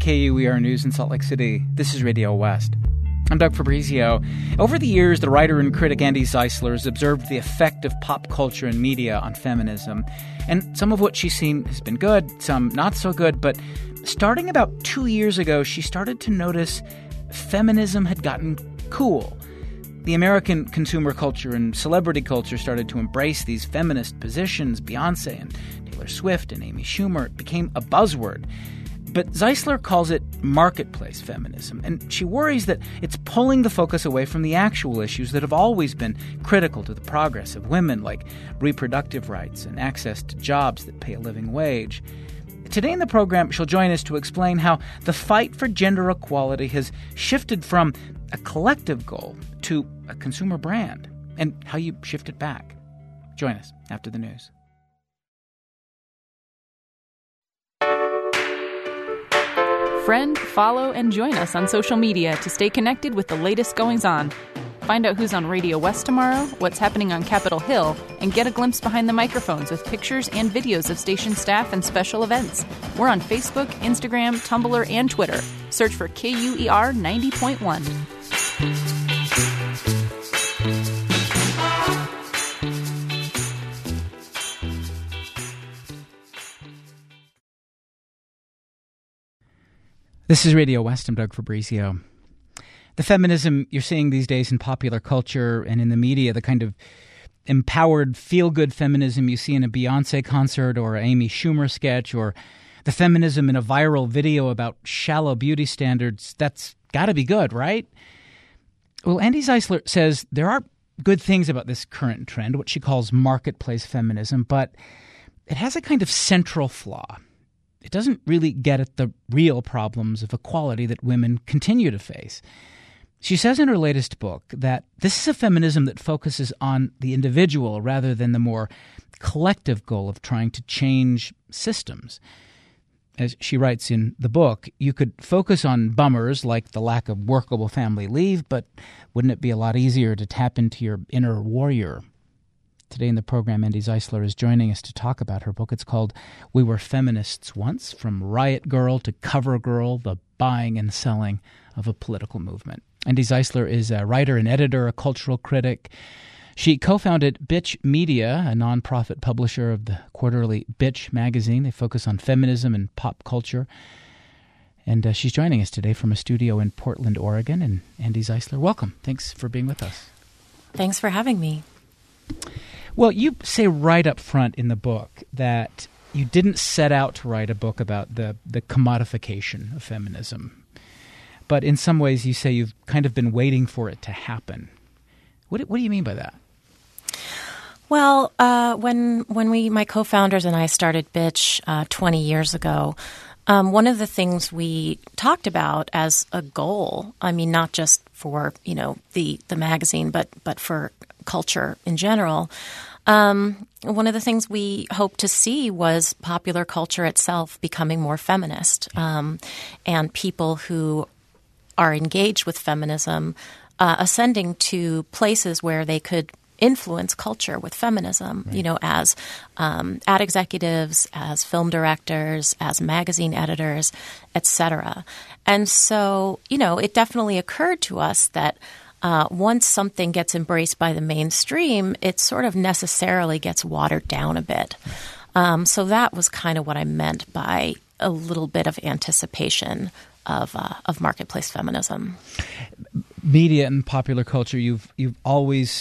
KUER News in Salt Lake City. This is Radio West. I'm Doug Fabrizio. Over the years, the writer and critic Andy Zeisler has observed the effect of pop culture and media on feminism. And some of what she's seen has been good, some not so good. But starting about 2 years ago, she started to notice feminism had gotten cool. The American consumer culture and celebrity culture started to embrace these feminist positions. Beyoncé and Taylor Swift and Amy Schumer. It became a buzzword. But Zeisler calls it marketplace feminism, and she worries that it's pulling the focus away from the actual issues that have always been critical to the progress of women, like reproductive rights and access to jobs that pay a living wage. Today in the program, she'll join us to explain how the fight for gender equality has shifted from a collective goal to a consumer brand, and how you shift it back. Join us after the news. Friend, follow, and join us on social media to stay connected with the latest goings-on. Find out who's on Radio West tomorrow, what's happening on Capitol Hill, and get a glimpse behind the microphones with pictures and videos of station staff and special events. We're on Facebook, Instagram, Tumblr, and Twitter. Search for KUER 90.1. This is Radio West. I'm Doug Fabrizio. The feminism you're seeing these days in popular culture and in the media, the kind of empowered, feel-good feminism you see in a Beyoncé concert or an Amy Schumer sketch, or the feminism in a viral video about shallow beauty standards, that's got to be good, right? Well, Andy Zeisler says there are good things about this current trend, what she calls marketplace feminism, but it has a kind of central flaw. It doesn't really get at the real problems of equality that women continue to face. She says in her latest book that this is a feminism that focuses on the individual rather than the more collective goal of trying to change systems. As she writes in the book, you could focus on bummers like the lack of workable family leave, but wouldn't it be a lot easier to tap into your inner warrior? Today in the program, Andy Zeisler is joining us to talk about her book. It's called We Were Feminists Once, From Riot Girl to Cover Girl, The Buying and Selling of a Political Movement. Andy Zeisler is a writer and editor, a cultural critic. She co-founded Bitch Media, a nonprofit publisher of the quarterly Bitch magazine. They focus on feminism and pop culture. And she's joining us today from a studio in Portland, Oregon. And Andy Zeisler, welcome. Thanks for being with us. Thanks for having me. Well, you say right up front in the book that you didn't set out to write a book about the commodification of feminism. But in some ways you say you've kind of been waiting for it to happen. What do you mean by that? Well, when my co-founders and I started Bitch 20 years ago, one of the things we talked about as a goal, I mean, not just for, the magazine, but for culture in general, one of the things we hoped to see was popular culture itself becoming more feminist, and people who are engaged with feminism ascending to places where they could influence culture with feminism, right. As ad executives, as film directors, as magazine editors, etc. And so, it definitely occurred to us that once something gets embraced by the mainstream, it sort of necessarily gets watered down a bit. So that was kind of what I meant by a little bit of anticipation of marketplace feminism. Media and popular culture, you've always,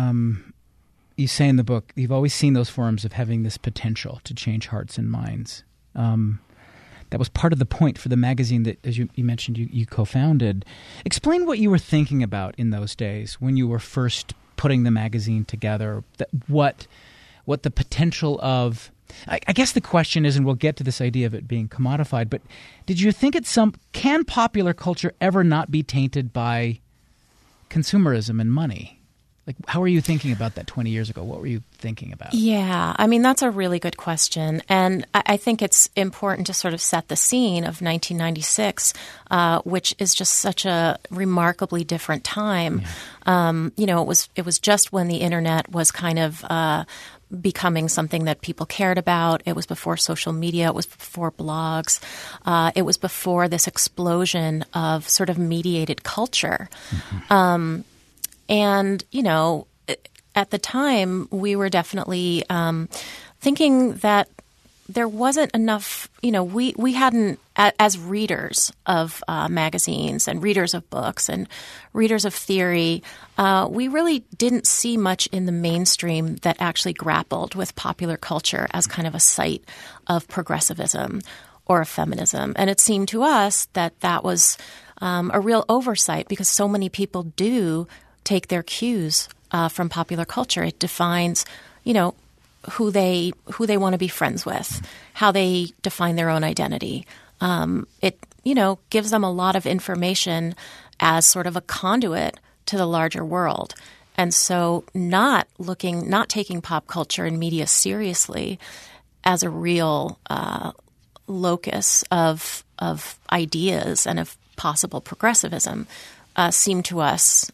you say in the book, you've always seen those forms of having this potential to change hearts and minds. That was part of the point for the magazine that, as you mentioned, you co-founded. Explain what you were thinking about in those days when you were first putting the magazine together. What the potential of, I guess the question is, and we'll get to this idea of it being commodified, but did you think can popular culture ever not be tainted by consumerism and money? Like, how were you thinking about that 20 years ago? What were you thinking about? Yeah, I mean, that's a really good question. And I think it's important to sort of set the scene of 1996, which is just such a remarkably different time. Yeah. It was just when the internet was kind of becoming something that people cared about. It was before social media. It was before blogs. It was before this explosion of sort of mediated culture. And, you know, at the time, we were definitely thinking that there wasn't enough, you know, we hadn't, as readers of magazines and readers of books and readers of theory, we really didn't see much in the mainstream that actually grappled with popular culture as kind of a site of progressivism or of feminism. And it seemed to us that that was a real oversight because so many people do take their cues from popular culture. It defines, you know, who they want to be friends with, how they define their own identity. It, you know, gives them a lot of information as sort of a conduit to the larger world. And so not taking pop culture and media seriously as a real locus of ideas and of possible progressivism seemed to us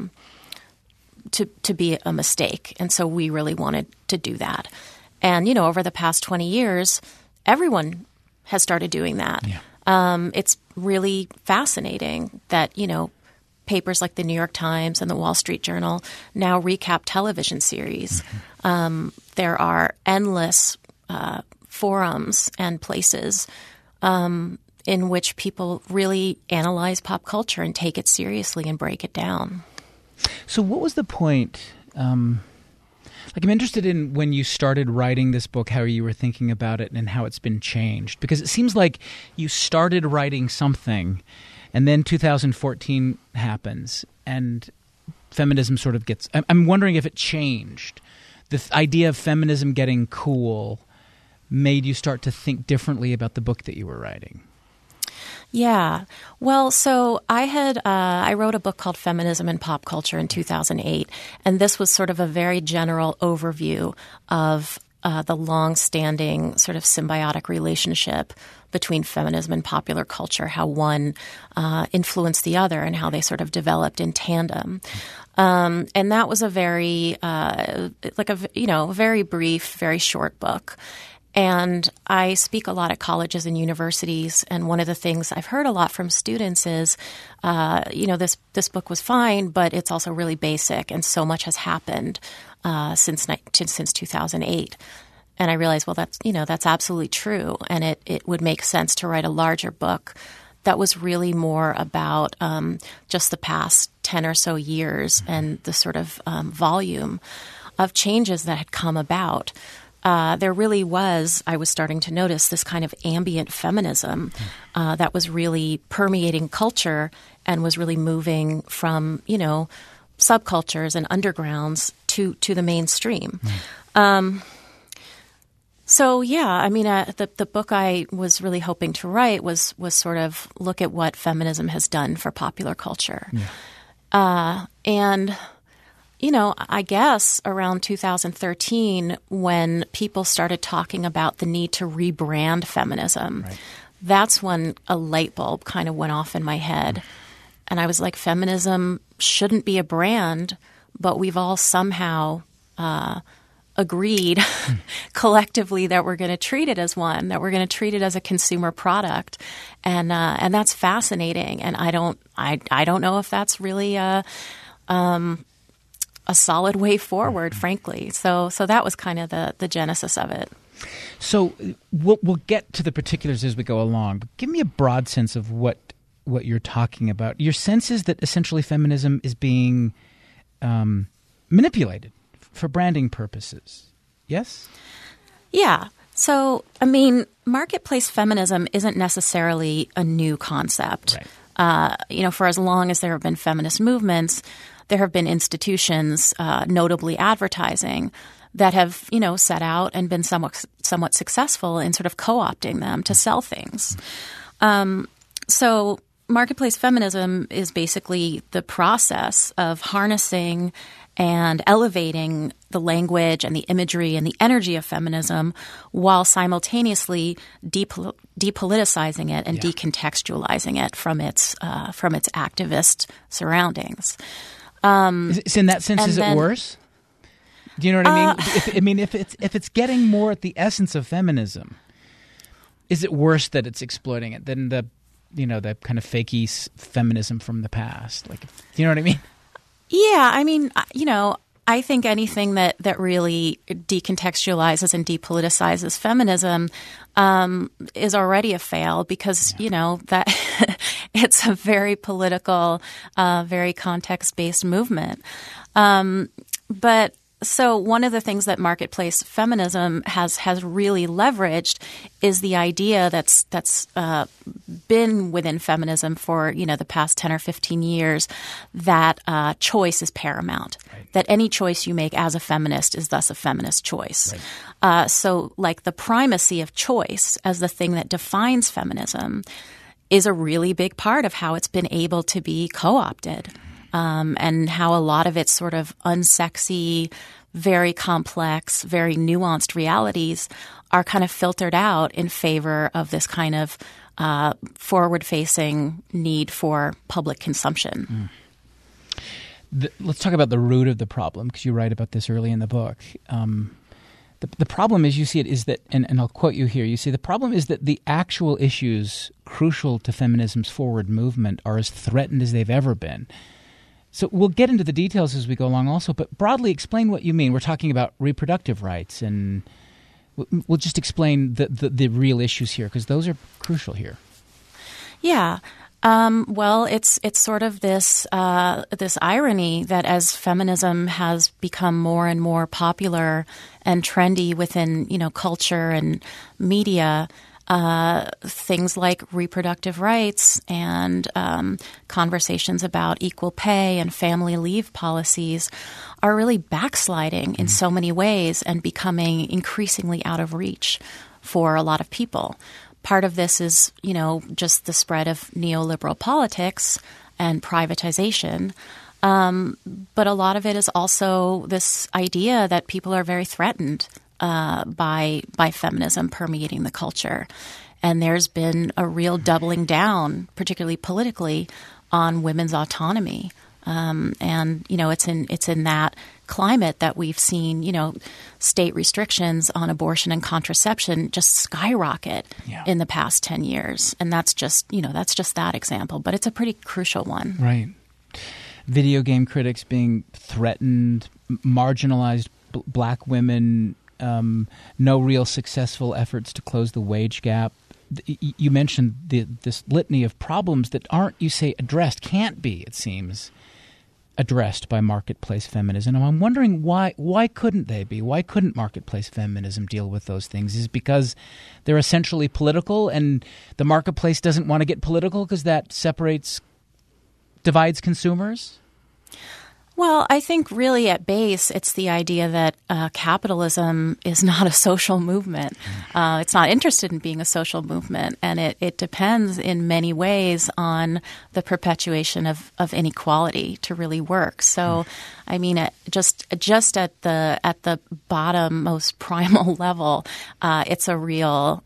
to be a mistake. And so we really wanted to do that. And, you know, over the past 20 years, everyone has started doing that. Yeah. It's really fascinating that, you know, papers like the New York Times and the Wall Street Journal now recap television series. There are endless forums and places in which people really analyze pop culture and take it seriously and break it down. So what was the point? I'm interested in when you started writing this book, how you were thinking about it and how it's been changed. Because it seems like you started writing something and then 2014 happens and feminism sort of gets – I'm wondering if it changed. The idea of feminism getting cool made you start to think differently about the book that you were writing. Yeah. Well, so I wrote a book called Feminism and Pop Culture in 2008, and this was sort of a very general overview of the long-standing sort of symbiotic relationship between feminism and popular culture, how one influenced the other and how they sort of developed in tandem. And that was a very, very brief, very short book. And I speak a lot at colleges and universities, and one of the things I've heard a lot from students is, this book was fine, but it's also really basic, and so much has happened since 2008. And I realized, well, that's absolutely true, and it would make sense to write a larger book that was really more about just the past 10 or so years and the sort of volume of changes that had come about. There really was, I was starting to notice, this kind of ambient feminism that was really permeating culture and was really moving from, you know, subcultures and undergrounds to the mainstream. So, yeah, I mean, the book I was really hoping to write was sort of look at what feminism has done for popular culture. Yeah. And you know, I guess around 2013, when people started talking about the need to rebrand feminism, right, that's when a light bulb kind of went off in my head. And I was like, feminism shouldn't be a brand, but we've all somehow agreed collectively that we're going to treat it as one, that we're going to treat it as a consumer product. And that's fascinating. And I don't know if that's really a solid way forward, frankly. So that was kind of the genesis of it. So we'll get to the particulars as we go along, but give me a broad sense of what you're talking about. Your sense is that essentially feminism is being manipulated for branding purposes. Yes? Yeah. So, I mean, marketplace feminism isn't necessarily a new concept. Right. For as long as there have been feminist movements, there have been institutions, notably advertising, that have, set out and been somewhat successful in sort of co-opting them to sell things. So marketplace feminism is basically the process of harnessing and elevating the language and the imagery and the energy of feminism while simultaneously depoliticizing it and decontextualizing it from its activist surroundings. So in that sense, is it worse? Do you know what I mean? If it's getting more at the essence of feminism, is it worse that it's exploiting it than the kind of fakey feminism from the past? Like, do you know what I mean? Yeah, I mean, I think anything that really decontextualizes and depoliticizes feminism is already a fail because, that it's a very political, very context-based movement. But so one of the things that marketplace feminism has really leveraged is the idea that's been within feminism for the past 10 or 15 years that choice is paramount. Right. That any choice you make as a feminist is thus a feminist choice. Right. So like the primacy of choice as the thing that defines feminism is a really big part of how it's been able to be co-opted. And how a lot of its sort of unsexy, very complex, very nuanced realities are kind of filtered out in favor of this kind of forward-facing need for public consumption. Let's talk about the root of the problem, because you write about this early in the book. The problem, as you see it, is that, and I'll quote you here, you say, the problem is that the actual issues crucial to feminism's forward movement are as threatened as they've ever been. So we'll get into the details as we go along also, but broadly explain what you mean. We're talking about reproductive rights, and we'll just explain the real issues here, because those are crucial here. Yeah. Well, it's sort of this irony that as feminism has become more and more popular and trendy within, culture and media, things like reproductive rights and conversations about equal pay and family leave policies are really backsliding in so many ways and becoming increasingly out of reach for a lot of people. Part of this is, just the spread of neoliberal politics and privatization. But a lot of it is also this idea that people are very threatened by feminism permeating the culture. And there's been a real doubling down, particularly politically, on women's autonomy. And it's in that climate that we've seen, state restrictions on abortion and contraception just skyrocket in the past 10 years. And that's just that example. But it's a pretty crucial one. Right. Video game critics being threatened, marginalized black women, no real successful efforts to close the wage gap. You mentioned this litany of problems that aren't, you say, addressed, can't be, it seems, addressed by marketplace feminism. And I'm wondering why couldn't they be? Why couldn't marketplace feminism deal with those things? Is it because they're essentially political and the marketplace doesn't want to get political because that divides consumers? Well, I think really at base, it's the idea that capitalism is not a social movement. It's not interested in being a social movement, and it depends in many ways on the perpetuation of inequality to really work. So, I mean, just at the bottom, most primal level, it's a real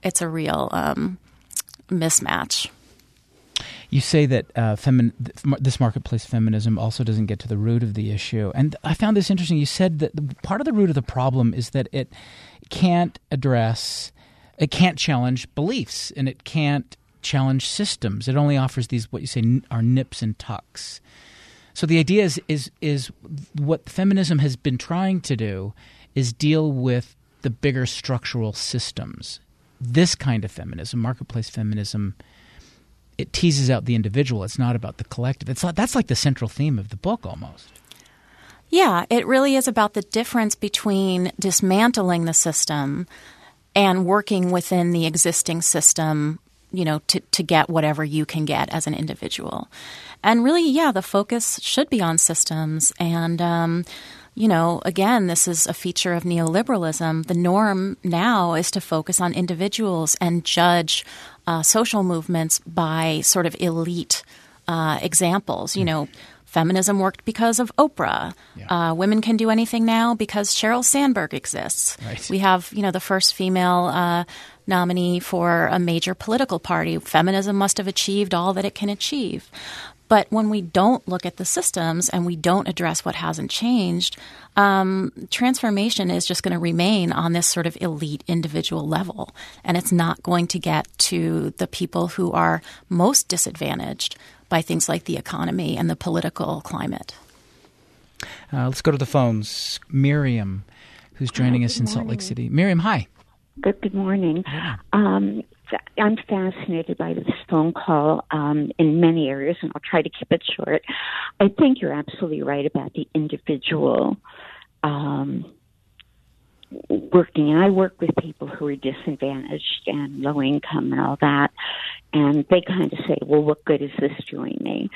mismatch. You say that this marketplace feminism also doesn't get to the root of the issue. And I found this interesting. You said that part of the root of the problem is that it can't challenge beliefs, and it can't challenge systems. It only offers these, what you say, are nips and tucks. So the idea is what feminism has been trying to do is deal with the bigger structural systems. This kind of feminism, marketplace feminism, it teases out the individual. It's not about the collective. That's like the central theme of the book almost. Yeah, it really is about the difference between dismantling the system and working within the existing system, to get whatever you can get as an individual. And really, the focus should be on systems. And, again, this is a feature of neoliberalism. The norm now is to focus on individuals and judge social movements by sort of elite examples. Feminism worked because of Oprah. Yeah. Women can do anything now because Sheryl Sandberg exists. Right. We have, the first female nominee for a major political party. Feminism must have achieved all that it can achieve. But when we don't look at the systems and we don't address what hasn't changed, transformation is just going to remain on this sort of elite individual level. And it's not going to get to the people who are most disadvantaged by things like the economy and the political climate. Let's go to the phones. Miriam, who's joining us in Salt Lake City. Miriam, hi. Good morning. I'm fascinated by this phone call in many areas, and I'll try to keep it short. I think you're absolutely right about the individual working. And I work with people who are disadvantaged and low income and all that, and they kind of say, well, what good is this doing me?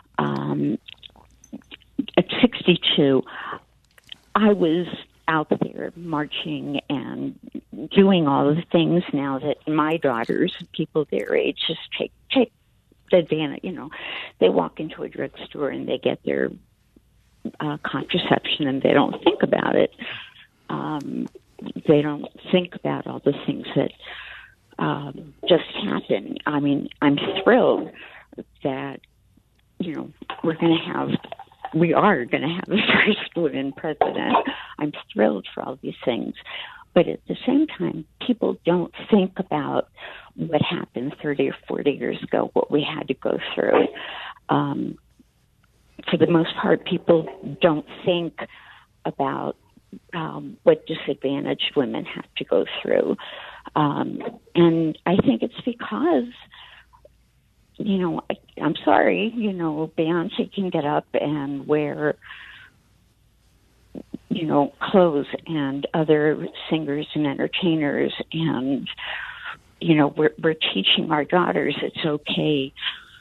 At 62, I was out there marching and doing all of the things now that my daughters, people their age, just take advantage. They walk into a drugstore and they get their contraception and they don't think about it. They don't think about all the things that just happen. I mean, I'm thrilled that, we are going to have the first woman president. I'm thrilled for all these things. But at the same time, people don't think about what happened 30 or 40 years ago, what we had to go through. For the most part, people don't think about what disadvantaged women have to go through. And I think it's because, I'm sorry, Beyonce can get up and wear, clothes, and other singers and entertainers, and, we're teaching our daughters it's okay.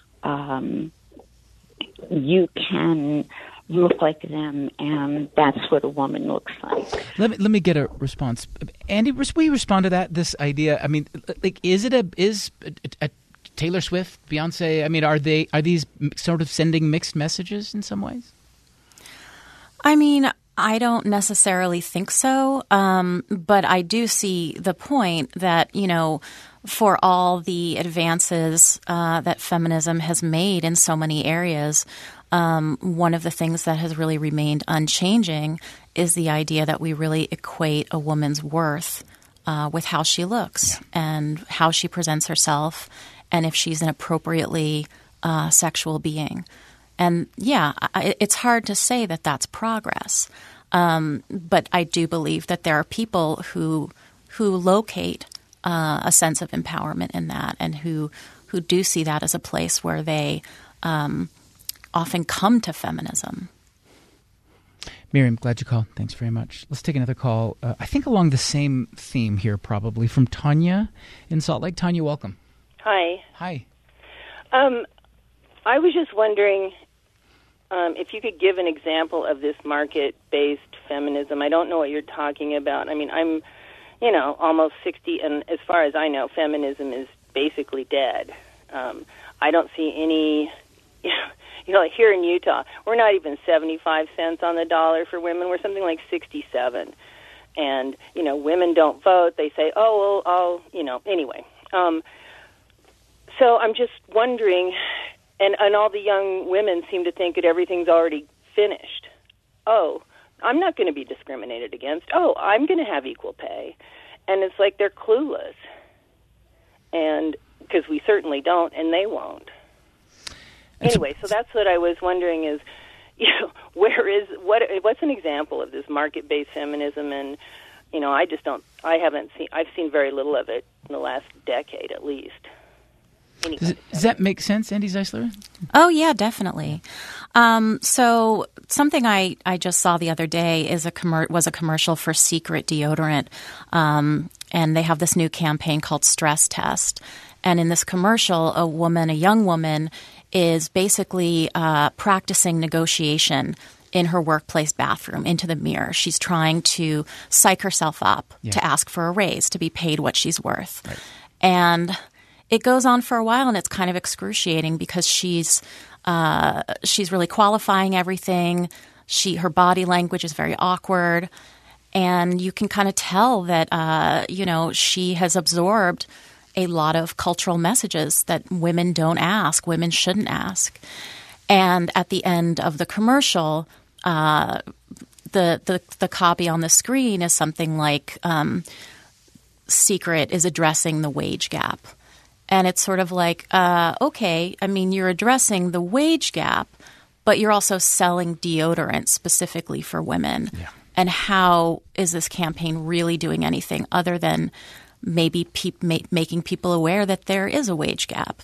You can look like them, and that's what a woman looks like. Let me get a response. Andy, will you respond to that? This idea, I mean, like, is a Taylor Swift, Beyonce, I mean, are these sort of sending mixed messages in some ways? I mean, I don't necessarily think so, but I do see the point that, for all the advances that feminism has made in so many areas, one of the things that has really remained unchanging is the idea that we really equate a woman's worth with how she looks and how she presents herself, and if she's an appropriately sexual being. And it's hard to say that that's progress. But I do believe that there are people who locate a sense of empowerment in that, and who do see that as a place where they often come to feminism. Miriam, glad you called. Thanks very much. Let's take another call. I think along the same theme here, probably, from Tanya in Salt Lake. Tanya, welcome. Hi. Hi. I was just wondering if you could give an example of this market-based feminism. I don't know what you're talking about. I mean, I'm, almost 60, and as far as I know, feminism is basically dead. I don't see any, like here in Utah, we're not even 75 cents on the dollar for women. We're something like 67. And, women don't vote. They say, oh, well, anyway. So I'm just wondering, and all the young women seem to think that everything's already finished. Oh, I'm not going to be discriminated against. Oh, I'm going to have equal pay. And it's like they're clueless. And because we certainly don't, and they won't. Anyway, so that's what I was wondering is, what's an example of this market-based feminism? And, I've seen very little of it in the last decade at least. Anyway, does that make sense, Andy Zeisler? Oh, yeah, definitely. So something I just saw the other day was a commercial for Secret deodorant, and they have this new campaign called Stress Test. And in this commercial, a young woman, is basically practicing negotiation in her workplace bathroom into the mirror. She's trying to psych herself up to ask for a raise, to be paid what she's worth. Right. And it goes on for a while, and it's kind of excruciating because she's really qualifying everything. Her body language is very awkward, And you can kind of tell that, she has absorbed a lot of cultural messages that women don't ask, women shouldn't ask. And at the end of the commercial, the copy on the screen is something like Secret is addressing the wage gap. And it's sort of like, okay, I mean, you're addressing the wage gap, but you're also selling deodorant specifically for women. Yeah. And how is this campaign really doing anything other than maybe making people aware that there is a wage gap?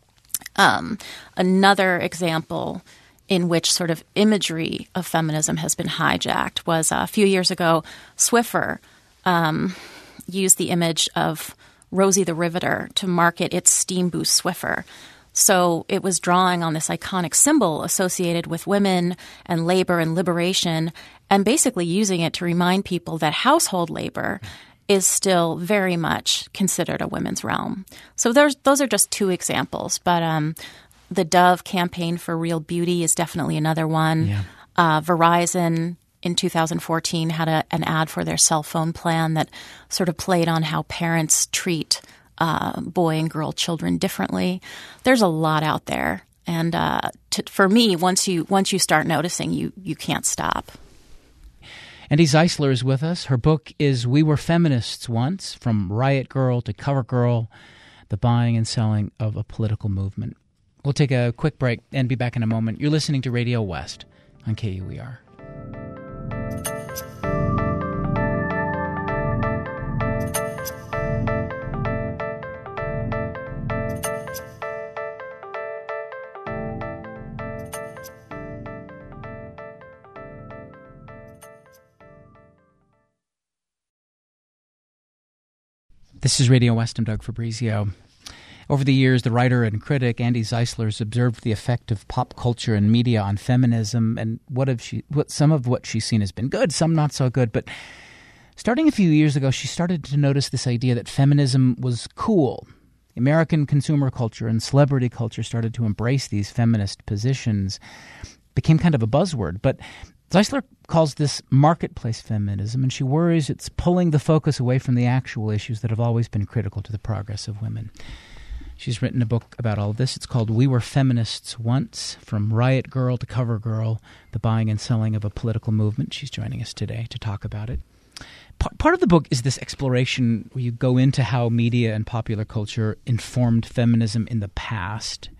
Another example in which sort of imagery of feminism has been hijacked was a few years ago, Swiffer used the image of Rosie the Riveter to market its Steam Boost Swiffer. So it was drawing on this iconic symbol associated with women and labor and liberation, and basically using it to remind people that household labor is still very much considered a women's realm. So those are just two examples. But the Dove campaign for Real Beauty is definitely another one. Yeah. Verizon in 2014 had an ad for their cell phone plan that sort of played on how parents treat boy and girl children differently. There's a lot out there. And for me, once you start noticing, you can't stop. Andy Zeisler is with us. Her book is We Were Feminists Once, From Riot Girl to Cover Girl, The Buying and Selling of a Political Movement. We'll take a quick break and be back in a moment. You're listening to Radio West on KUER. This is Radio West. I'm Doug Fabrizio. Over the years, the writer and critic Andy Zeisler has observed the effect of pop culture and media on feminism, and some of what she's seen has been good, some not so good. But starting a few years ago, she started to notice this idea that feminism was cool. American consumer culture and celebrity culture started to embrace these feminist positions, became kind of a buzzword. But Zeisler calls this marketplace feminism, and she worries it's pulling the focus away from the actual issues that have always been critical to the progress of women. She's written a book about all of this. It's called We Were Feminists Once, From Riot Girl to Cover Girl, The Buying and Selling of a Political Movement. She's joining us today to talk about it. Part of the book is this exploration where you go into how media and popular culture informed feminism in the past.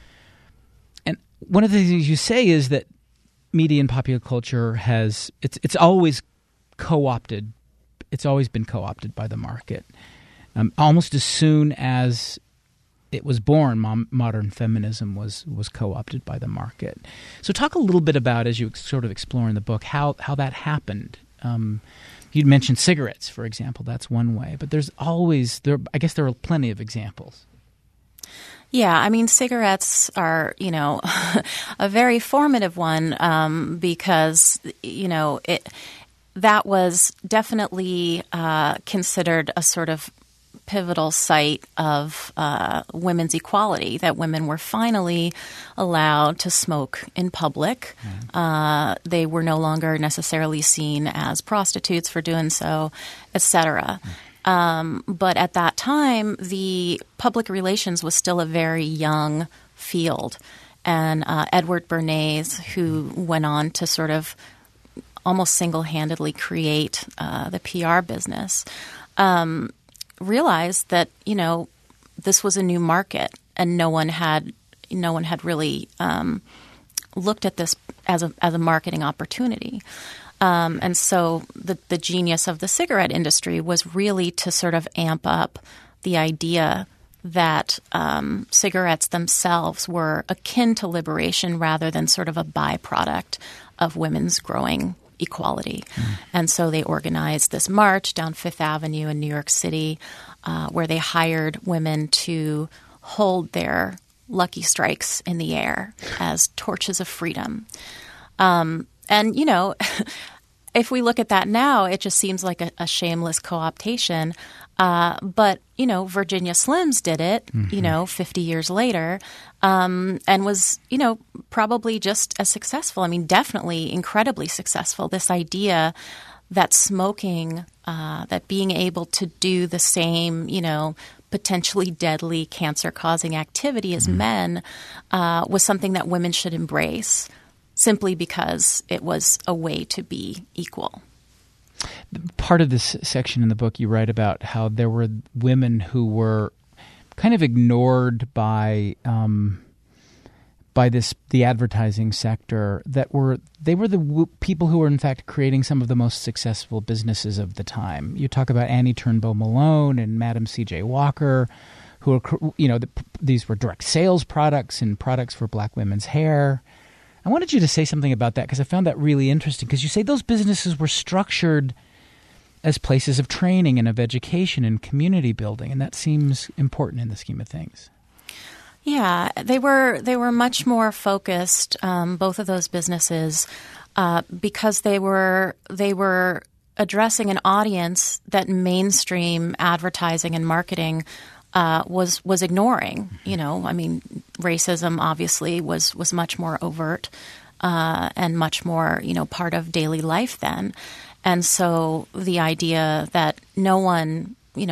And one of the things you say is that media and popular culture it's always co-opted. It's always been co-opted by the market. Almost as soon as it was born, modern feminism was co-opted by the market. So talk a little bit about, as you sort of explore in the book, how that happened. You mentioned cigarettes, for example. That's one way. But I guess there are plenty of examples. Yeah, I mean, cigarettes are, a very formative one because, that was definitely considered a sort of pivotal site of women's equality, that women were finally allowed to smoke in public. Mm-hmm. They were no longer necessarily seen as prostitutes for doing so, etc. But at that time, the public relations was still a very young field. And Edward Bernays, who went on to sort of almost single-handedly create the PR business, realized that, this was a new market and no one had really looked at this as a marketing opportunity. And so the genius of the cigarette industry was really to sort of amp up the idea that cigarettes themselves were akin to liberation rather than sort of a byproduct of women's growing equality. And so they organized this march down Fifth Avenue in New York City where they hired women to hold their lucky strikes in the air as torches of freedom. And, if we look at that now, it just seems like a shameless co-optation. But, Virginia Slims did it, 50 years later, and was, probably just as successful. I mean, definitely incredibly successful. This idea that smoking, that being able to do the same, potentially deadly cancer-causing activity as men was something that women should embrace simply because it was a way to be equal. Part of this section in the book, you write about how there were women who were kind of ignored by the advertising sector. They were the people who were in fact creating some of the most successful businesses of the time. You talk about Annie Turnbow Malone and Madam C.J. Walker, who are these were direct sales products and products for black women's hair. I wanted you to say something about that because I found that really interesting, because you say those businesses were structured as places of training and of education and community building, and that seems important in the scheme of things. Yeah, they were much more focused, both of those businesses, because they were addressing an audience that mainstream advertising and marketing was ignoring. Racism obviously was much more overt and much more part of daily life then, and so the idea that no one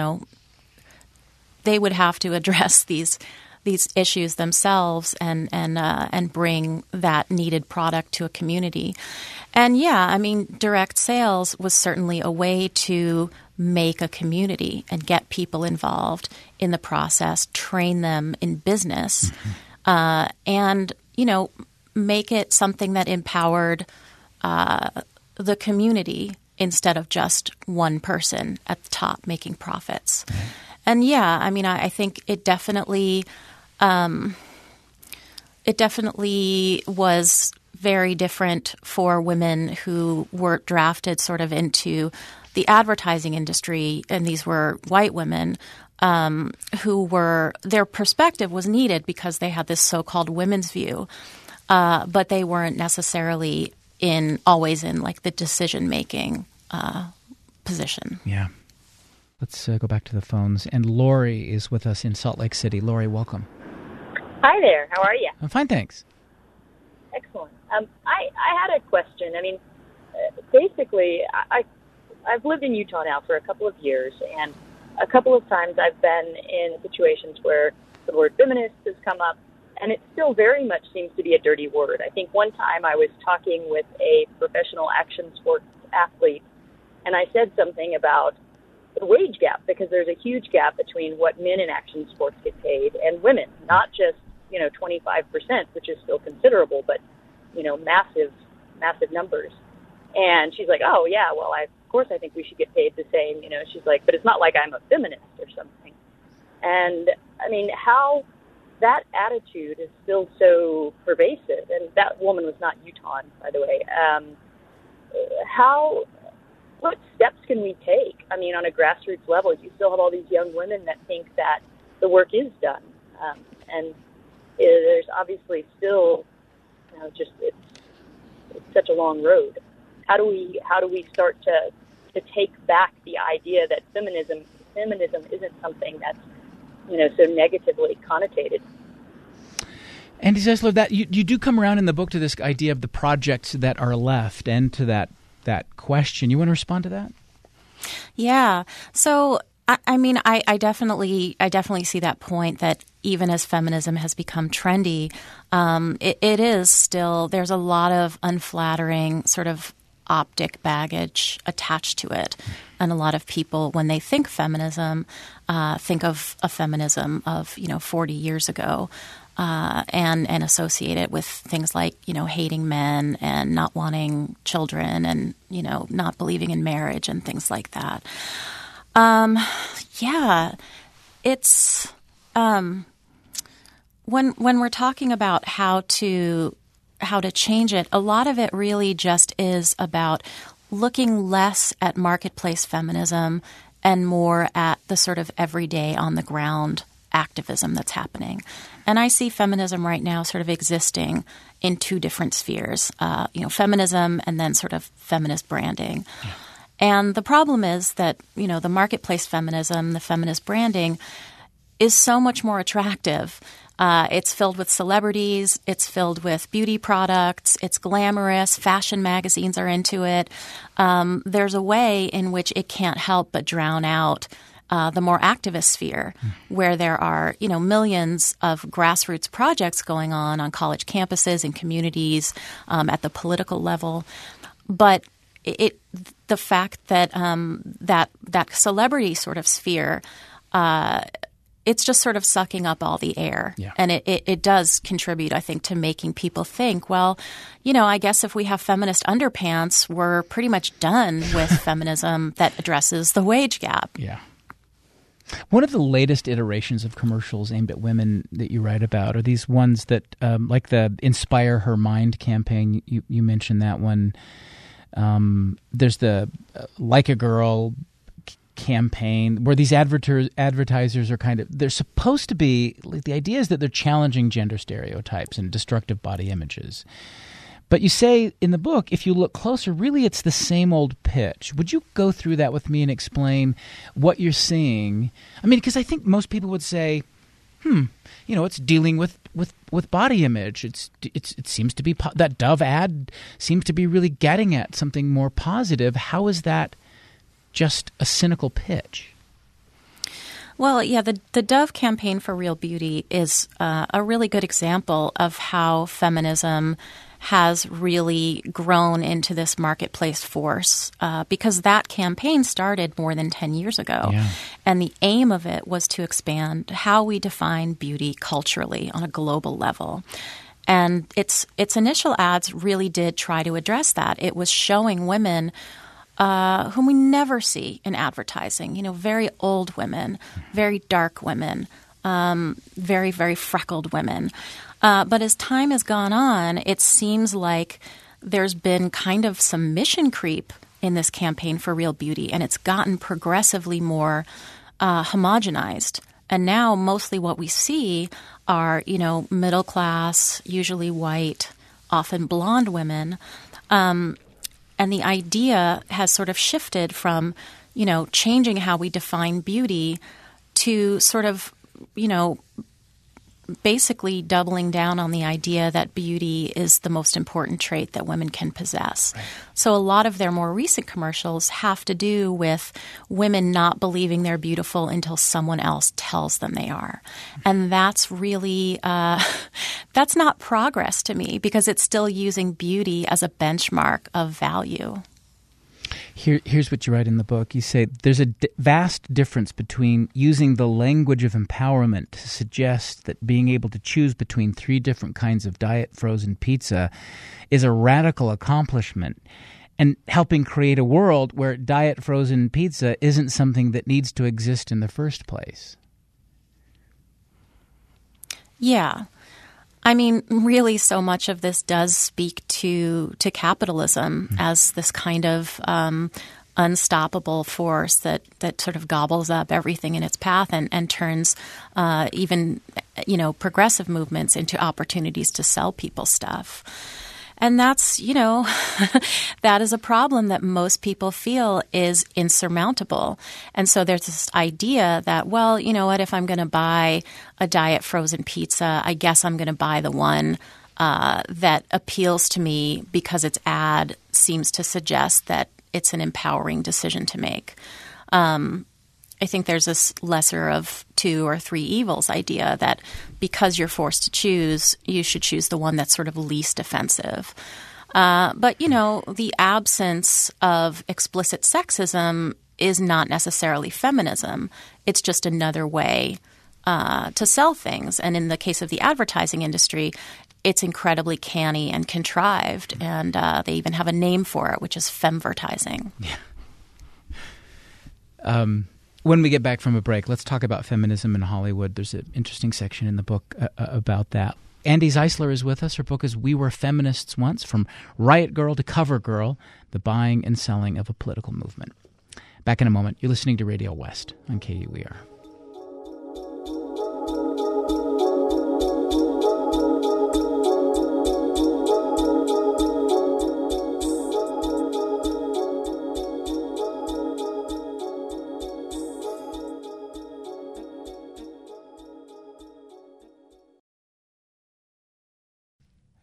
they would have to address these issues themselves and bring that needed product to a community. And direct sales was certainly a way to make a community and get people involved in the process, train them in business, and make it something that empowered the community instead of just one person at the top making profits. And I think it definitely was very different for women who were drafted sort of into the advertising industry, and these were white women their perspective was needed because they had this so-called women's view, but they weren't necessarily always in like the decision-making position. Yeah. Let's go back to the phones. And Lori is with us in Salt Lake City. Lori, welcome. Hi there. How are you? I'm fine, thanks. Excellent. I had a question. Basically, I've lived in Utah now for a couple of years, and a couple of times I've been in situations where the word feminist has come up, and it still very much seems to be a dirty word. I think one time I was talking with a professional action sports athlete, and I said something about the wage gap, because there's a huge gap between what men in action sports get paid and women, not just 25%, which is still considerable, but massive numbers. And she's like, oh yeah, well, of course I think we should get paid the same. She's like, but it's not like I'm a feminist or something. And how that attitude is still so pervasive, and that woman was not Utah, by the way. What steps can we take? On a grassroots level, you still have all these young women that think that the work is done, and there's obviously still, it's such a long road. How do we start to take back the idea that feminism isn't something that's so negatively connotated? Andy Zeisler, that you do come around in the book to this idea of the projects that are left, and to that question. You want to respond to that? Yeah. So, I definitely see that point, that even as feminism has become trendy, it is still, there's a lot of unflattering sort of optic baggage attached to it. And a lot of people, when they think feminism, think of a feminism of, 40 years ago. And associate it with things like, hating men and not wanting children and, not believing in marriage and things like that. It's when we're talking about how to change it, a lot of it really just is about looking less at marketplace feminism and more at the sort of everyday on the ground activism that's happening. And I see feminism right now sort of existing in two different spheres, feminism and then sort of feminist branding. Yeah. And the problem is that, the marketplace feminism, the feminist branding is so much more attractive It's filled with celebrities. It's filled with beauty products. It's glamorous. Fashion magazines are into it. There's a way in which it can't help but drown out the more activist sphere, where there are, millions of grassroots projects going on college campuses and communities, at the political level. But the fact that that celebrity sort of sphere, it's just sort of sucking up all the air. Yeah. And it does contribute, I think, to making people think, well, I guess if we have feminist underpants, we're pretty much done with feminism that addresses the wage gap. Yeah. One of the latest iterations of commercials aimed at women that you write about are these ones that, like the Inspire Her Mind campaign. You mentioned that one. There's the Like a Girl campaign where these advertisers are they're supposed to be, the idea is that they're challenging gender stereotypes and destructive body images. But you say in the book, if you look closer, really it's the same old pitch. Would you go through that with me and explain what you're seeing? I mean, because I think most people would say, it's dealing with body image. It seems to be that Dove ad seems to be really getting at something more positive. How is that just a cynical pitch? Well, yeah, the Dove campaign for real beauty is a really good example of how feminism has really grown into this marketplace force, because that campaign started more than 10 years ago. Yeah. And the aim of it was to expand how we define beauty culturally on a global level. And its initial ads really did try to address that. It was showing women whom we never see in advertising, very old women, very dark women, very, very freckled women. But as time has gone on, it seems like there's been kind of some mission creep in this campaign for real beauty, and it's gotten progressively more homogenized. And now mostly what we see are, middle class, usually white, often blonde women. And the idea has sort of shifted from, changing how we define beauty to sort of, basically doubling down on the idea that beauty is the most important trait that women can possess. Right. So a lot of their more recent commercials have to do with women not believing they're beautiful until someone else tells them they are. And that's really that's not progress to me, because it's still using beauty as a benchmark of value. Here's what you write in the book. You say there's a vast difference between using the language of empowerment to suggest that being able to choose between 3 different kinds of diet frozen pizza is a radical accomplishment, and helping create a world where diet frozen pizza isn't something that needs to exist in the first place. Yeah. I mean, really, so much of this does speak to capitalism as this kind of unstoppable force that sort of gobbles up everything in its path and turns even, progressive movements into opportunities to sell people stuff. And that's, that is a problem that most people feel is insurmountable. And so there's this idea that, well, you know what, if I'm going to buy a diet frozen pizza, I guess I'm going to buy the one that appeals to me because its ad seems to suggest that it's an empowering decision to make. I think there's this lesser of 2 or 3 evils idea that because you're forced to choose, you should choose the one that's sort of least offensive. But, the absence of explicit sexism is not necessarily feminism. It's just another way to sell things. And in the case of the advertising industry, it's incredibly canny and contrived. And they even have a name for it, which is femvertising. Yeah. When we get back from a break, let's talk about feminism in Hollywood. There's an interesting section in the book about that. Andy Zeisler is with us. Her book is We Were Feminists Once, From Riot Girl to Cover Girl, The Buying and Selling of a Political Movement. Back in a moment. You're listening to Radio West on KUER.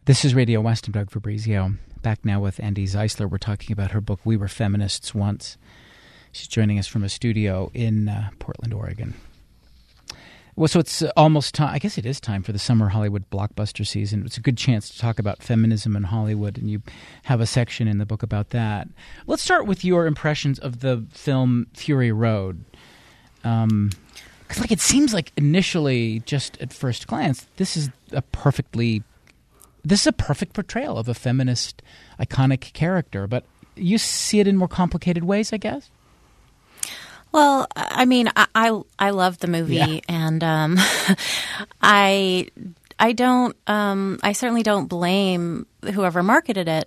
This is Radio West. I'm Doug Fabrizio. Back now with Andy Zeisler. We're talking about her book, We Were Feminists Once. She's joining us from a studio in Portland, Oregon. Well, so it's almost time. I guess it is time for the summer Hollywood blockbuster season. It's a good chance to talk about feminism in Hollywood, and you have a section in the book about that. Let's start with your impressions of the film Fury Road. Because it seems like initially, just at first glance, this is a perfect portrayal of a feminist, iconic character. But you see it in more complicated ways, I guess? Well, I mean, I love the movie, and I certainly don't blame whoever marketed it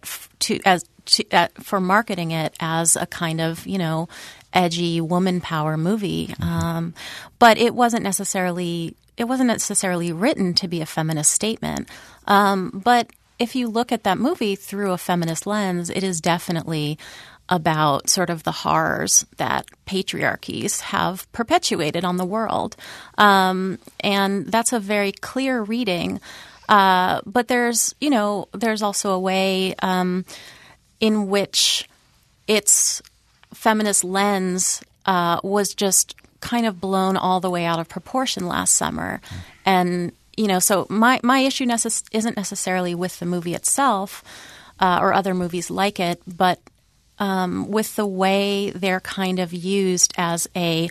for marketing it as a kind of, edgy woman power movie. But it wasn't necessarily written to be a feminist statement. But if you look at that movie through a feminist lens, it is definitely about sort of the horrors that patriarchies have perpetuated on the world. And that's a very clear reading. But there's also a way in which its feminist lens was just kind of blown all the way out of proportion last summer. And, so my issue isn't necessarily with the movie itself or other movies like it, but with the way they're kind of used as a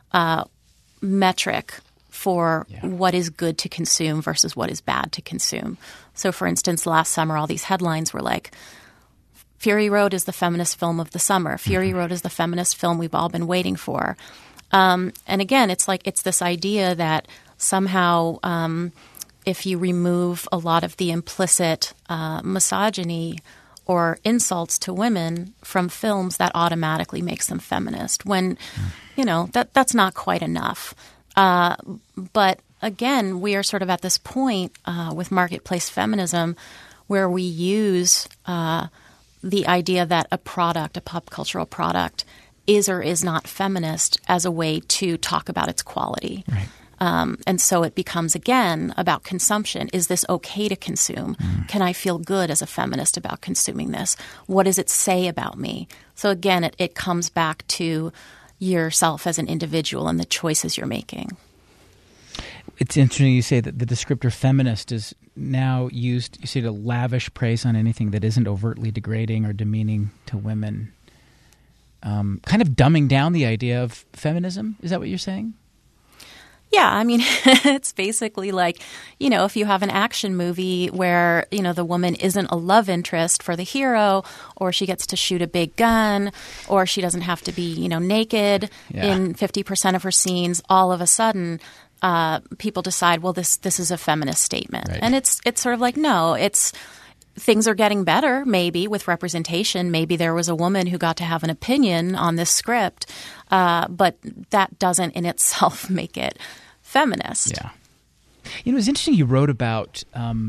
metric for what is good to consume versus what is bad to consume. So, for instance, last summer, all these headlines were like, Fury Road is the feminist film of the summer. Fury Road is the feminist film we've all been waiting for. And again, it's this idea that somehow if you remove a lot of the implicit misogyny or insults to women from films, that automatically makes them feminist, when, that's not quite enough. But again, we are sort of at this point with marketplace feminism where we use the idea that a pop cultural product, is or is not feminist as a way to talk about its quality. Right. And so it becomes, again, about consumption. Is this okay to consume? Can I feel good as a feminist about consuming this? What does it say about me? So again, it comes back to yourself as an individual and the choices you're making. It's interesting you say that the descriptor feminist is now used, you say, to lavish praise on anything that isn't overtly degrading or demeaning to women. Kind of dumbing down the idea of feminism. Is that what you're saying? Yeah, I mean, it's basically like, if you have an action movie where, the woman isn't a love interest for the hero, or she gets to shoot a big gun, or she doesn't have to be, naked in 50% of her scenes, all of a sudden people decide, well, this is a feminist statement. Right. And it's sort of like, no, things are getting better, maybe, with representation. Maybe there was a woman who got to have an opinion on this script, but that doesn't in itself make it feminist. Yeah. It was interesting you wrote about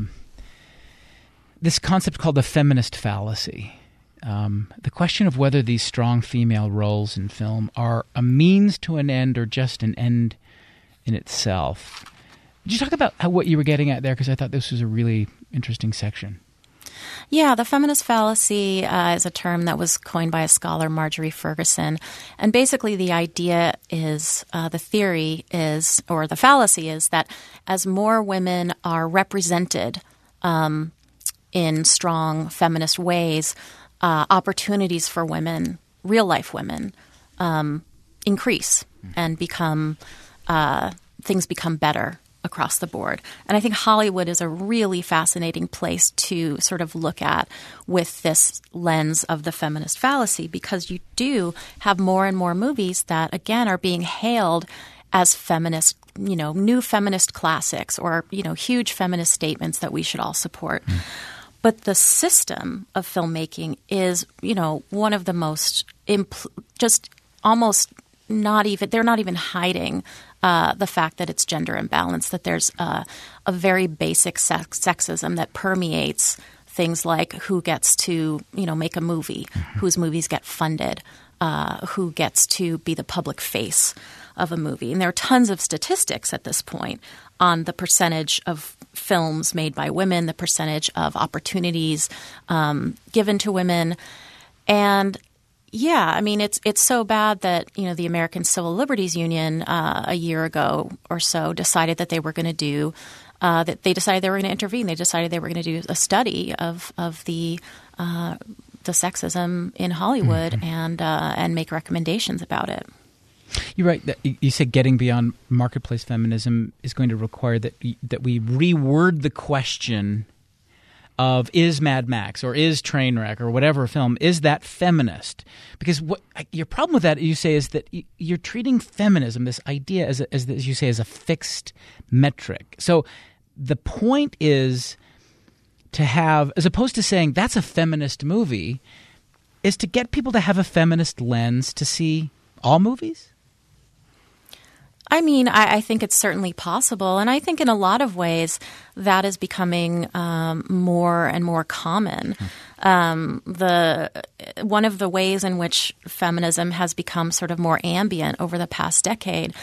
this concept called the feminist fallacy. The question of whether these strong female roles in film are a means to an end or just an end in itself. Did you talk about what you were getting at there? Because I thought this was a really interesting section. Yeah, the feminist fallacy is a term that was coined by a scholar, Marjorie Ferguson. And basically the idea is, the theory is, or the fallacy is, that as more women are represented in strong feminist ways, opportunities for women, real-life women, increase and things become better across the board. And I think Hollywood is a really fascinating place to sort of look at with this lens of the feminist fallacy, because you do have more and more movies that, again, are being hailed as feminist, new feminist classics or, huge feminist statements that we should all support. But the system of filmmaking is, one of the most just almost not even – they're not even hiding the fact that it's gender imbalanced, that there's a very basic sexism that permeates things like who gets to, make a movie, whose movies get funded, who gets to be the public face of a movie. And there are tons of statistics at this point on the percentage of films made by women, the percentage of opportunities given to women. And yeah, I mean, it's so bad that, the American Civil Liberties Union a year ago or so decided that they were going to do that they decided they were going to intervene. They decided they were going to do a study of the sexism in Hollywood and make recommendations about it. You're right. You said getting beyond marketplace feminism is going to require that we reword the question of, is Mad Max or is Trainwreck or whatever film, is that feminist? Because what your problem with that, you say, is that you're treating feminism, this idea, as you say, as a fixed metric. So the point is to have, as opposed to saying that's a feminist movie, is to get people to have a feminist lens to see all movies? I mean, I think it's certainly possible. And I think in a lot of ways that is becoming more and more common. One of the ways in which feminism has become sort of more ambient over the past decade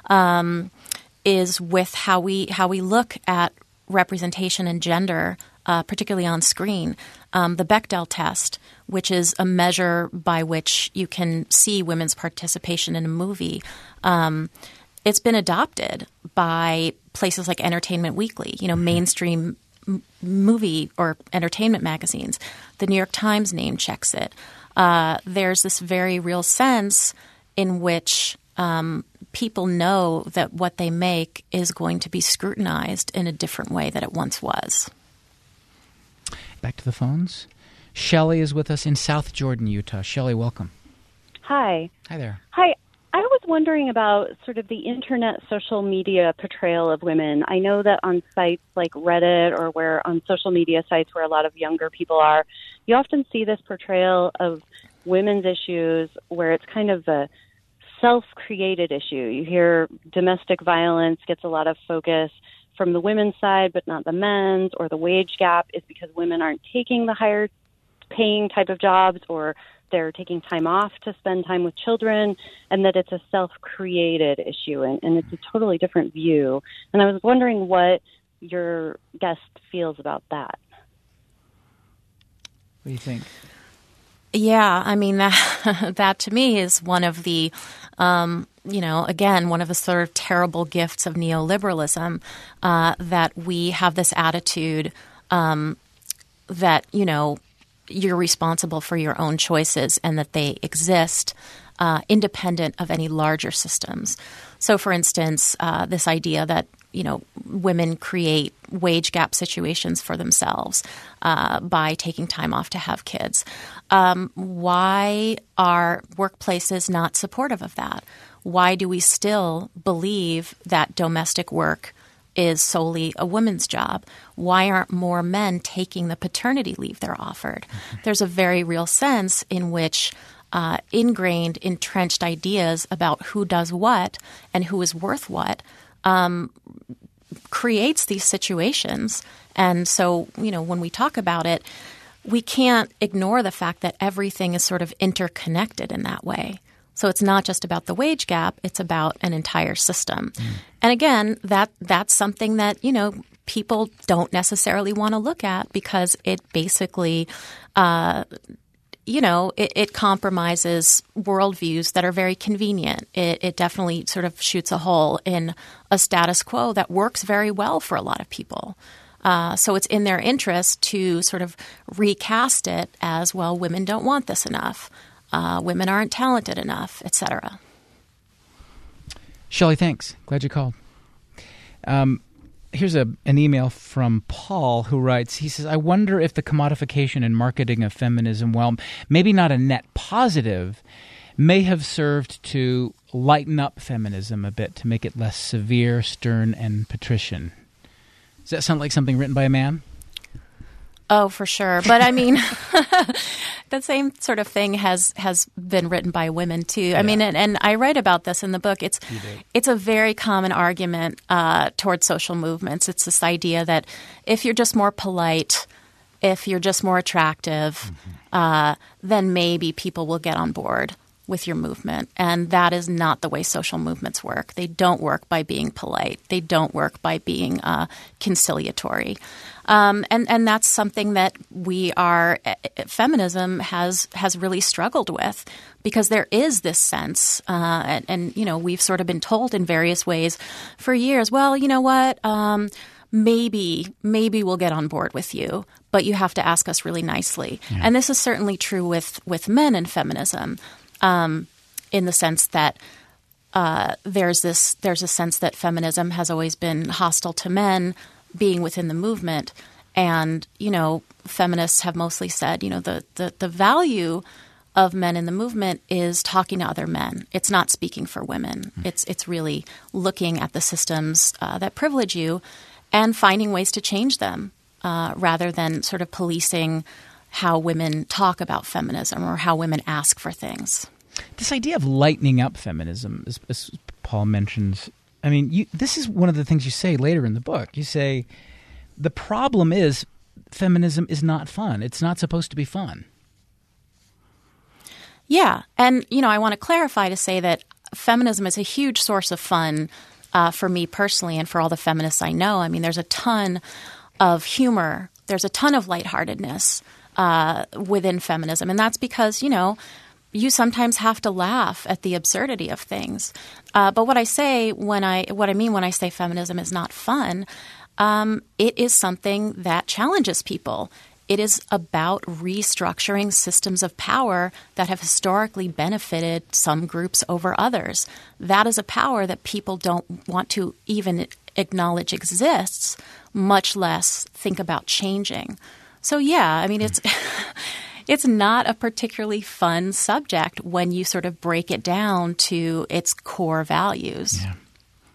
is with how we look at representation and gender, particularly on screen. The Bechdel test, which is a measure by which you can see women's participation in a movie, it's been adopted by places like Entertainment Weekly, mainstream movie or entertainment magazines. The New York Times name checks it. There's this very real sense in which people know that what they make is going to be scrutinized in a different way than it once was. Back to the phones. Shelley is with us in South Jordan, Utah. Shelley, welcome. Hi. Hi there. Hi. I was wondering about sort of the internet social media portrayal of women. I know that on sites like Reddit or where on social media sites where a lot of younger people are, you often see this portrayal of women's issues where it's kind of a self-created issue. You hear domestic violence gets a lot of focus from the women's side, but not the men's, or the wage gap is because women aren't taking the higher paying type of jobs, or they're taking time off to spend time with children, and that it's a self-created issue, and it's a totally different view. And I was wondering what your guest feels about that. What do you think? Yeah, I mean, that to me is one of the, again, one of the sort of terrible gifts of neoliberalism, that we have this attitude that, you're responsible for your own choices and that they exist independent of any larger systems. So, for instance, this idea that, women create wage gap situations for themselves by taking time off to have kids. Why are workplaces not supportive of that? Why do we still believe that domestic work is solely a woman's job? Why aren't more men taking the paternity leave they're offered? There's a very real sense in which ingrained, entrenched ideas about who does what and who is worth what creates these situations. And so, when we talk about it, we can't ignore the fact that everything is sort of interconnected in that way. So it's not just about the wage gap, it's about an entire system. And again, that's something that, people don't necessarily want to look at because it basically it compromises worldviews that are very convenient. It definitely sort of shoots a hole in a status quo that works very well for a lot of people. So it's in their interest to sort of recast it as, well, women don't want this enough. Women aren't talented enough, et cetera. Shelley, thanks. Glad you called. Here's an email from Paul who writes, he says, I wonder if the commodification and marketing of feminism, while maybe not a net positive, may have served to lighten up feminism a bit, to make it less severe, stern, and patrician. Does that sound like something written by a man? Oh, for sure. But I mean, the same sort of thing has been written by women too. Yeah. I mean, and I write about this in the book. It's a very common argument towards social movements. It's this idea that if you're just more polite, if you're just more attractive, then maybe people will get on board. with your movement. And that is not the way social movements work. They don't work by being polite. They don't work by being conciliatory. And that's something that feminism has really struggled with, because there is this sense, and we've sort of been told in various ways for years, well, you know what, maybe we'll get on board with you, but you have to ask us really nicely. Yeah. And this is certainly true with men in feminism, in the sense that there's a sense that feminism has always been hostile to men being within the movement. And, feminists have mostly said, the value of men in the movement is talking to other men. It's not speaking for women. It's really looking at the systems that privilege you and finding ways to change them, rather than sort of policing how women talk about feminism or how women ask for things. This idea of lightening up feminism, as Paul mentions, I mean, this is one of the things you say later in the book. You say the problem is feminism is not fun. It's not supposed to be fun. Yeah. And, I want to clarify to say that feminism is a huge source of fun for me personally and for all the feminists I know. I mean, there's a ton of humor. There's a ton of lightheartedness within feminism. And that's because, you sometimes have to laugh at the absurdity of things. But what I mean when I say feminism is not fun, it is something that challenges people. It is about restructuring systems of power that have historically benefited some groups over others. That is a power that people don't want to even acknowledge exists, much less think about changing. So, yeah, I mean, it's not a particularly fun subject when you sort of break it down to its core values. Yeah.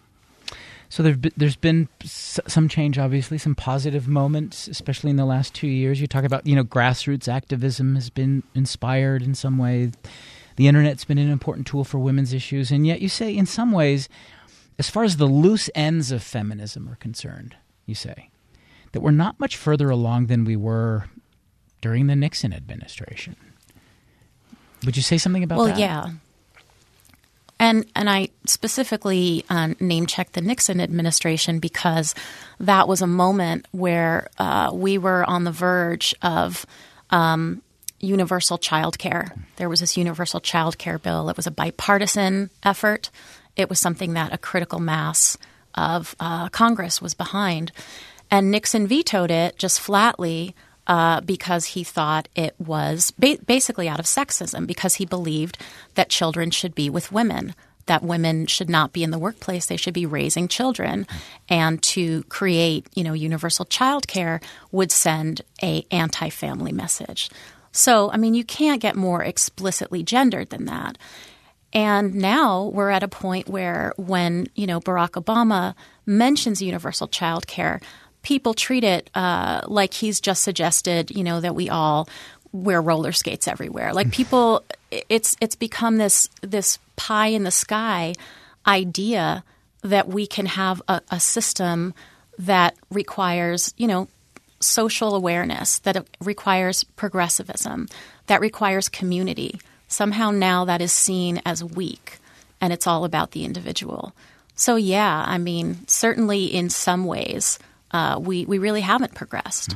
So there's been some change, obviously, some positive moments, especially in the last 2 years. You talk about, grassroots activism has been inspired in some way. The Internet's been an important tool for women's issues. And yet you say, in some ways, as far as the loose ends of feminism are concerned, you say, that we're not much further along than we were during the Nixon administration. Would you say something about that? Well, yeah. And I specifically name-checked the Nixon administration because that was a moment where we were on the verge of universal child care. There was this universal child care bill. It was a bipartisan effort. It was something that a critical mass of Congress was behind. And Nixon vetoed it just flatly because he thought it was basically out of sexism, because he believed that children should be with women, that women should not be in the workplace. They should be raising children. And to create, universal child care would send a anti-family message. So, I mean, you can't get more explicitly gendered than that. And now we're at a point where when, Barack Obama mentions universal child care, people treat it like he's just suggested, that we all wear roller skates everywhere. Like people, it's become this pie in the sky idea that we can have a system that requires, social awareness, that it requires progressivism, that requires community. Somehow now that is seen as weak, and it's all about the individual. So, yeah, I mean, certainly in some ways, we really haven't progressed.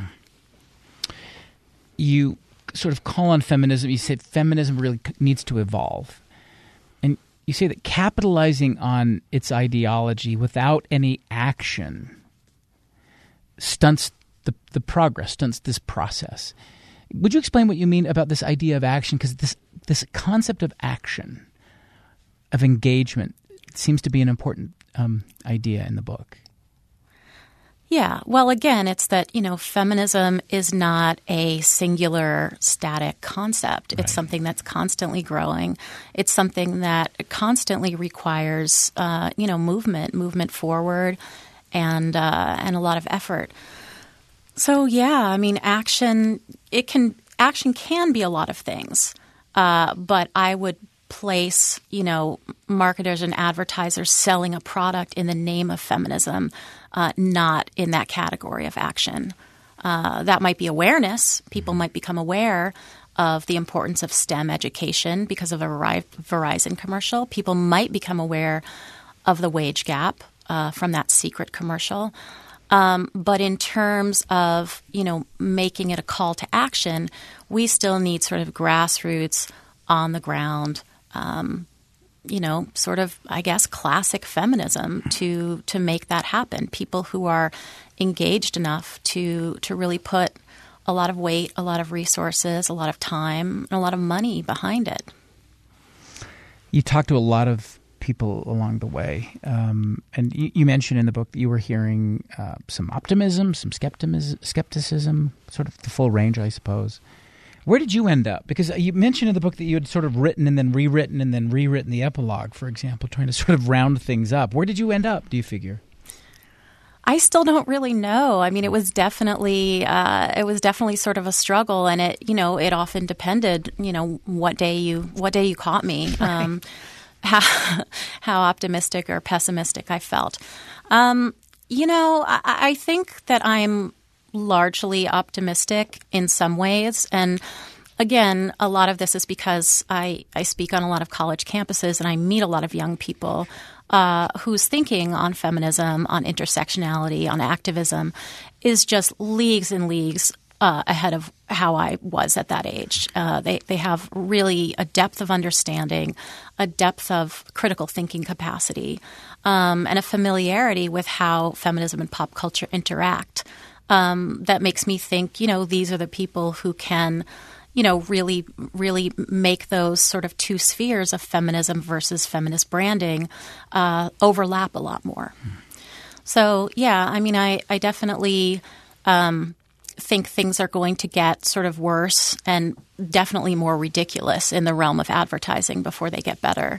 You sort of call on feminism. You said feminism really needs to evolve. And you say that capitalizing on its ideology without any action stunts the progress, stunts this process. Would you explain what you mean about this idea of action? Because this concept of action, of engagement, seems to be an important idea in the book. Yeah. Well, again, it's that, feminism is not a singular static concept. Right. It's something that's constantly growing. It's something that constantly requires, movement forward and a lot of effort. So, yeah, I mean, action can be a lot of things. But I would place, marketers and advertisers selling a product in the name of feminism, not in that category of action. That might be awareness. People might become aware, of the importance of STEM education because of a Verizon commercial. People might become aware of the wage gap from that secret commercial. But in terms of, making it a call to action, we still need sort of grassroots, on the ground, sort of, I guess, classic feminism to make that happen. People who are engaged enough to really put a lot of weight, a lot of resources, a lot of time, and a lot of money behind it. You talked to a lot of people along the way. And you mentioned in the book that you were hearing some optimism, some skepticism, sort of the full range, I suppose. Where did you end up? Because you mentioned in the book that you had sort of written and then rewritten the epilogue, for example, trying to sort of round things up. Where did you end up, do you figure? I still don't really know. I mean, it was definitely sort of a struggle, and it often depended, what day you caught me, right. How optimistic or pessimistic I felt. I think that I'm largely optimistic in some ways, and again, a lot of this is because I speak on a lot of college campuses and I meet a lot of young people whose thinking on feminism, on intersectionality, on activism is just leagues and leagues ahead of how I was at that age. They have really a depth of understanding, a depth of critical thinking capacity, and a familiarity with how feminism and pop culture interact. That makes me think, these are the people who can, really, really make those sort of two spheres of feminism versus feminist branding overlap a lot more. So, yeah, I mean, I definitely think things are going to get sort of worse and definitely more ridiculous in the realm of advertising before they get better.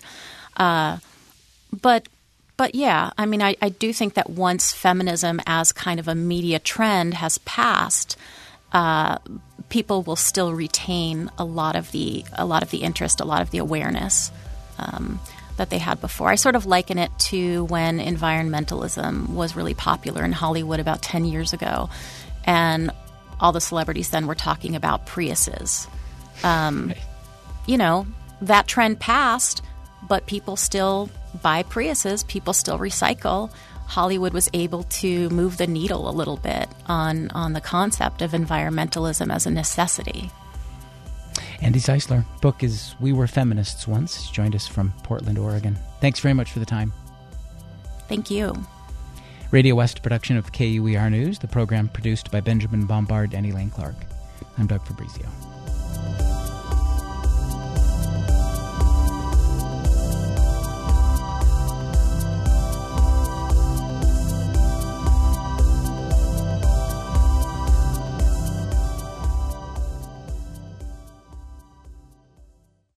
But yeah, I mean, I do think that once feminism as kind of a media trend has passed, people will still retain a lot of the interest, a lot of the awareness that they had before. I sort of liken it to when environmentalism was really popular in Hollywood about 10 years ago, and all the celebrities then were talking about Priuses. That trend passed, but people still buy Priuses, people still recycle. Hollywood was able to move the needle a little bit on the concept of environmentalism as a necessity. Andy Zeisler, book is We Were Feminists Once. She's joined us from Portland, Oregon. Thanks very much for the time. Thank you. Radio West production of KUER News, the program produced by Benjamin Bombard and Elaine Clark. I'm Doug Fabrizio.